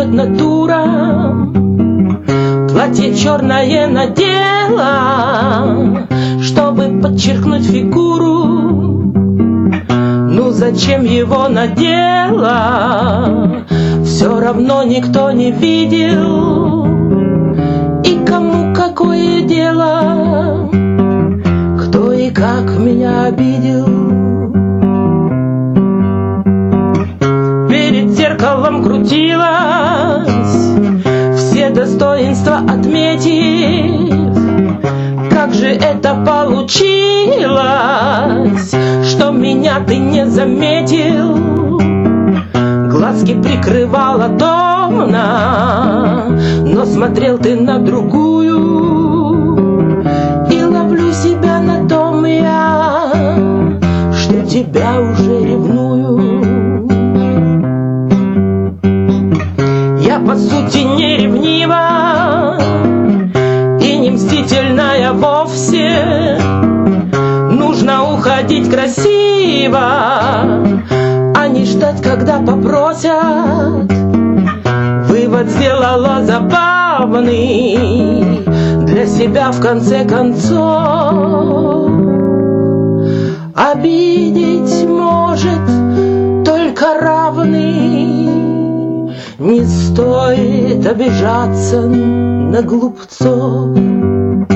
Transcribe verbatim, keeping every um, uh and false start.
идет натура. Платье черное надела, чтобы подчеркнуть фигуру. Ну зачем его надела? Все равно никто не видел. И кому какое дело, кто и как меня обидел? Перед зеркалом крутилась, все достоинства отметив. Как же это получилось, что меня ты не заметил? Глазки прикрывала томно, но смотрел ты на другую. И ловлю себя на том я, что тебя уже ревную. Я по сути не ревнива и не мстительная вовсе. Нужно уходить красиво, а не ждать, когда попросят. Вывод сделала забавный для себя в конце концов. Обидеть может только равный. Не стоит обижаться на глупцов.